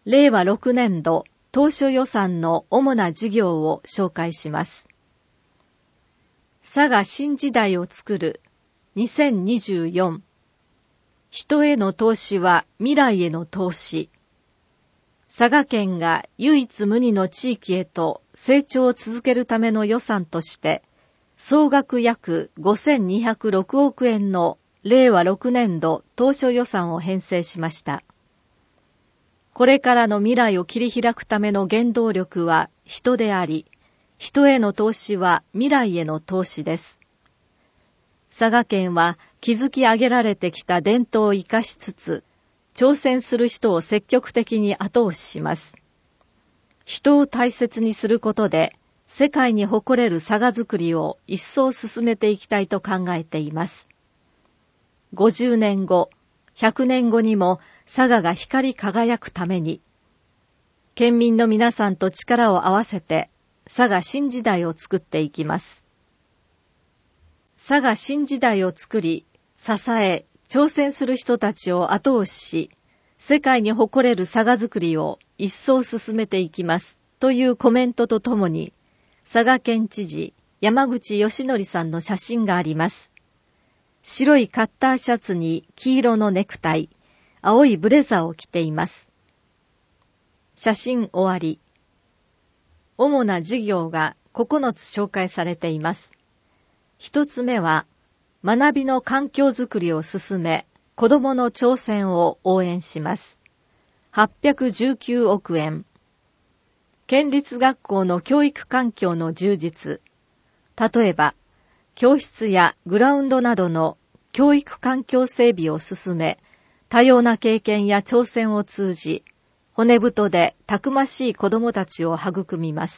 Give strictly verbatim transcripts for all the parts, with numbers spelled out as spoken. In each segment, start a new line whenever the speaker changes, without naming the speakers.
れいわろくねんど当初予算の主な事業を紹介します。佐賀新時代をつくるにせんにじゅうよん。人への投資は未来への投資。佐賀県が唯一無二の地域へと成長を続けるための予算として、総額約ごせんにひゃくろくおくえんのれいわろくねんど当初予算を編成しました。これからの未来を切り開くための原動力は人であり、人への投資は未来への投資です。佐賀県は築き上げられてきた伝統を生かしつつ、挑戦する人を積極的に後押しします。人を大切にすることで、世界に誇れる佐賀づくりを一層進めていきたいと考えています。ごじゅうねんご、ひゃくねんごにも佐賀が光り輝くために、県民の皆さんと力を合わせて佐賀新時代を作っていきます。佐賀新時代を作り、支え、挑戦する人たちを後押しし、世界に誇れる佐賀づくりを一層進めていきますというコメントとともに、佐賀県知事山口義則さんの写真があります。白いカッターシャツに黄色のネクタイ、青いブレザーを着ています。写真終わり。主な事業がここのつ紹介されています。一つ目は、学びの環境づくりを進め、子どもの挑戦を応援します。はっぴゃくじゅうきゅうおくえん。県立学校の教育環境の充実。例えば、教室やグラウンドなどの教育環境整備を進め、多様な経験や挑戦を通じ、骨太でたくましい子どもたちを育みます。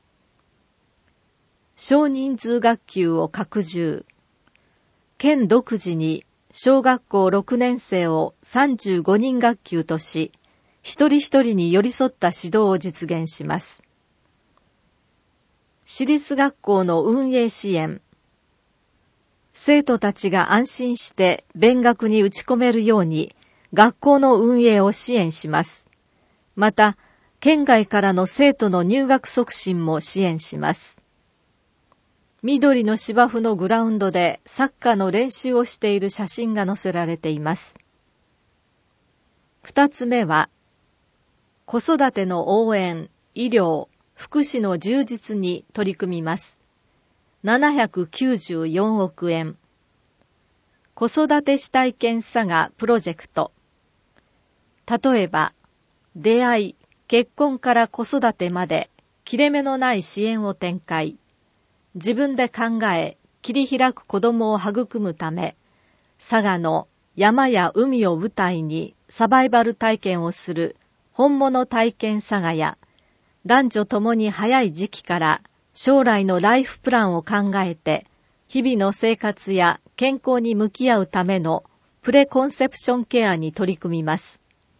少人数学級を拡充。県独自に小学校ろくねんせいをさんじゅうごにん学級とし、一人一人に寄り添った指導を実現します。私立学校の運営支援。生徒たちが安心して勉学に打ち込めるように学校の運営を支援します。また、県外からの生徒の入学促進も支援します。緑の芝生のグラウンドでサッカーの練習をしている写真が載せられています。二つ目は、子育ての応援、医療、福祉の充実に取り組みます。ななひゃくきゅうじゅうよんおくえん。子育て主体験佐賀プロジェクト。例えば、出会い、結婚から子育てまで切れ目のない支援を展開。自分で考え、切り開く子供を育むため、佐賀の山や海を舞台にサバイバル体験をする本物体験佐賀や、男女ともに早い時期から将来のライフプランを考えて、日々の生活や健康に向き合うためのプレコンセプションケアに取り組みます。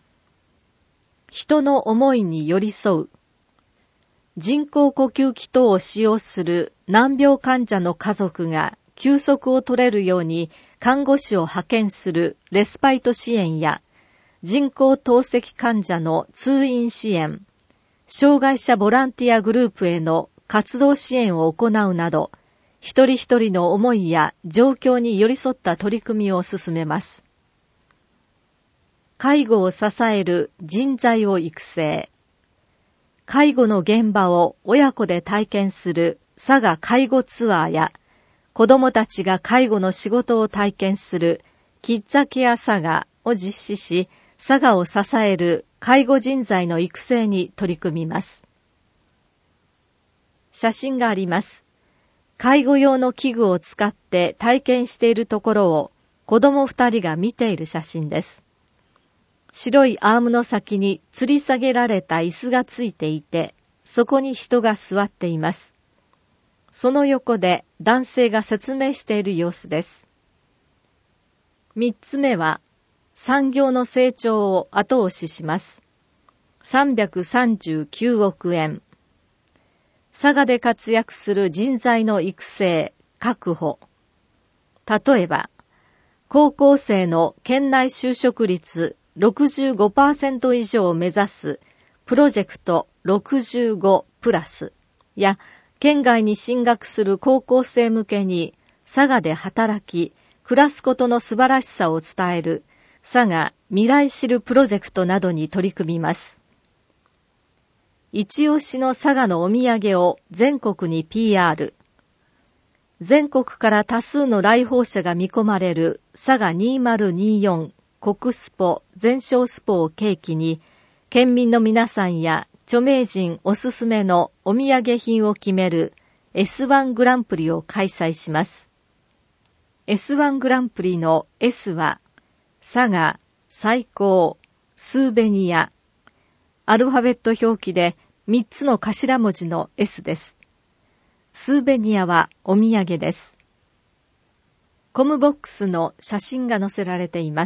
人の思いに寄り添う。人工呼吸器等を使用する難病患者の家族が休息を取れるように看護師を派遣するレスパイト支援や、人工透析患者の通院支援、障害者ボランティアグループへの活動支援を行うなど、一人一人の思いや状況に寄り添った取り組みを進めます。介護を支える人材を育成。介護の現場を親子で体験する佐賀介護ツアーや、子どもたちが介護の仕事を体験するキッザケア佐賀を実施し、佐賀を支える介護人材の育成に取り組みます。写真があります。介護用の器具を使って体験しているところを子供二人が見ている写真です。白いアームの先に吊り下げられた椅子がついていて、そこに人が座っています。その横で男性が説明している様子です。三つ目は、産業の成長を後押しします。さんびゃくさんじゅうきゅうおくえん。佐賀で活躍する人材の育成、確保。例えば、高校生の県内就職率ろくじゅうごパーセント 以上を目指すプロジェクトろくじゅうごプラスや、県外に進学する高校生向けに佐賀で働き、暮らすことの素晴らしさを伝える佐賀未来知るプロジェクトなどに取り組みます。一押しの佐賀のお土産を全国に ピーアール。全国から多数の来訪者が見込まれる佐賀にせんにじゅうよん国スポ全商スポを契機に、県民の皆さんや著名人おすすめのお土産品を決める エスワン グランプリを開催します。エスワン グランプリの S は、佐賀、最高、スーベニア。アルファベット表記でみっつの頭文字の S です。スーベニアはお土産です。コムボックスの写真が載せられています。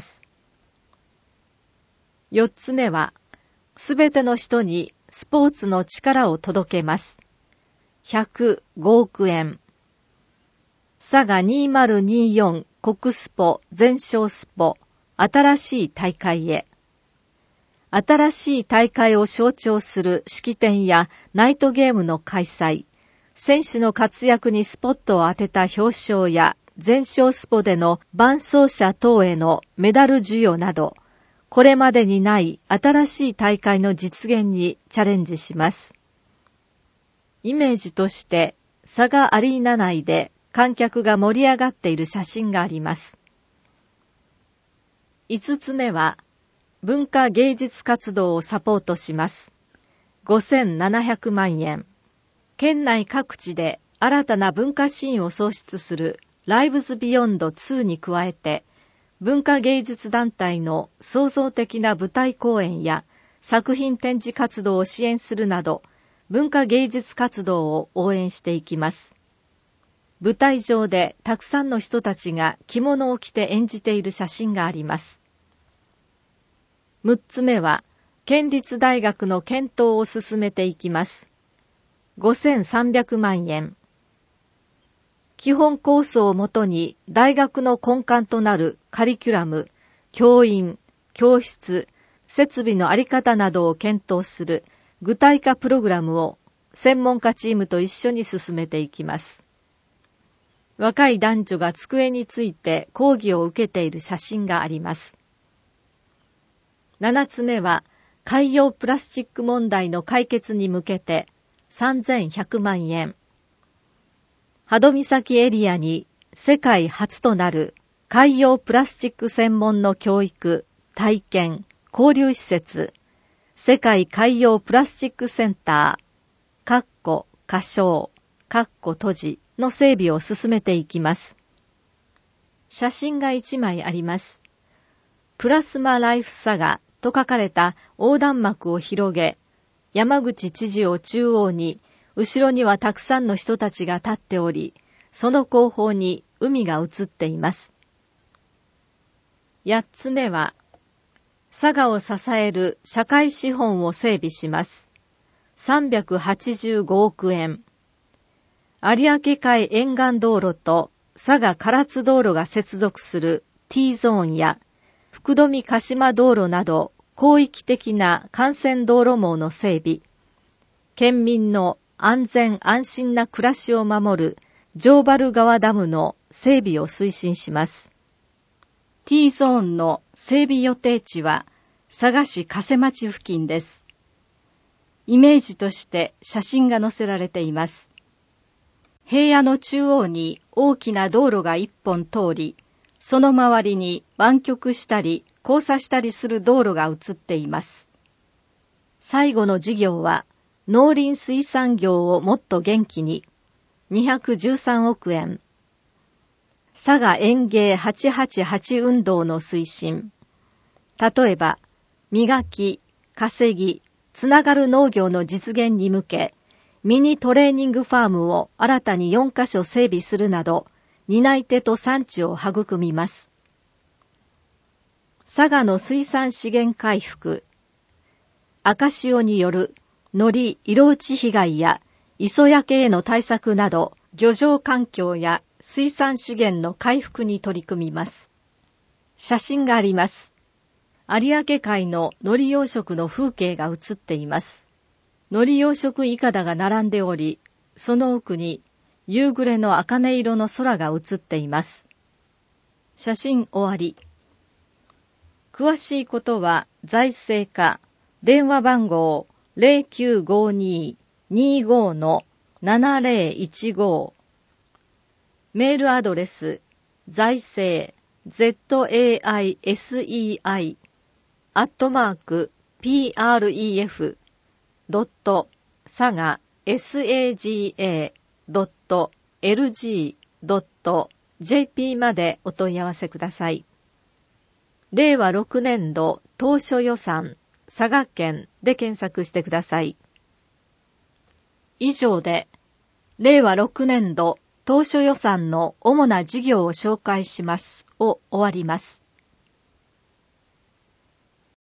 四つ目は、すべての人にスポーツの力を届けます。ひゃくごおくえん。佐賀にせんにじゅうよん国スポ全商スポ新しい大会へ。新しい大会を象徴する式典やナイトゲームの開催、選手の活躍にスポットを当てた表彰や全商スポでの伴走者等へのメダル授与など、これまでにない新しい大会の実現にチャレンジします。イメージとして佐賀アリーナ内で観客が盛り上がっている写真があります。五つ目は、文化芸術活動をサポートします。ごせんななひゃくまんえん。県内各地で新たな文化シーンを創出するライブズビヨンドツーに加えて、文化芸術団体の創造的な舞台公演や作品展示活動を支援するなど、文化芸術活動を応援していきます。舞台上でたくさんの人たちが着物を着て演じている写真があります。六つ目は、県立大学の検討を進めていきます。ごせんさんびゃくまんえん。基本構想をもとに大学の根幹となるカリキュラム、教員、教室、設備のあり方などを検討する具体化プログラムを専門家チームと一緒に進めていきます。若い男女が机について講義を受けている写真があります。七つ目は、海洋プラスチック問題の解決に向けてさんぜんひゃくまんえん。波戸岬エリアに世界初となる海洋プラスチック専門の教育、体験、交流施設、世界海洋プラスチックセンター、かっこ仮称、かっこ閉じの整備を進めていきます。写真がいちまいあります。プラスマライフ佐賀と書かれた横断幕を広げ、山口知事を中央に、後ろにはたくさんの人たちが立っており、その後方に海が映っています。八つ目は、佐賀を支える社会資本を整備します。さんびゃくはちじゅうごおくえん。有明海沿岸道路と佐賀唐津道路が接続する T ゾーンや福富鹿島道路など広域的な幹線道路網の整備、県民の安全安心な暮らしを守る城原川ダムの整備を推進します。T ゾーンの整備予定地は佐賀市加瀬町付近です。イメージとして写真が載せられています。平野の中央に大きな道路が一本通り、その周りに湾曲したり交差したりする道路が映っています。最後の事業は農林水産業をもっと元気ににひゃくじゅうさんおくえん。佐賀園芸はちはちはち運動の推進。例えば、磨き、稼ぎ、つながる農業の実現に向け、ミニトレーニングファームを新たによんかしょ整備するなど、担い手と産地を育みます。佐賀の水産資源回復。赤潮による海苔色落ち被害や磯焼けへの対策など、漁場環境や水産資源の回復に取り組みます。写真があります。 有明海の海苔養殖の風景が映っています。海苔養殖いかだが並んでおり、その奥に夕暮れの茜色の空が映っています。写真終わり。詳しいことは財政課、電話番号 ゼロきゅうごにーにーご のななゼロいちご、メールアドレス財政 zaisei アットマーク プレフ ドット サガ サガ ドット エルジー ドット ジェーピー までお問い合わせください。れいわろくねんど当初予算佐賀県で検索してください。以上でれいわろくねんど当初予算の主な事業を紹介しますを終わります。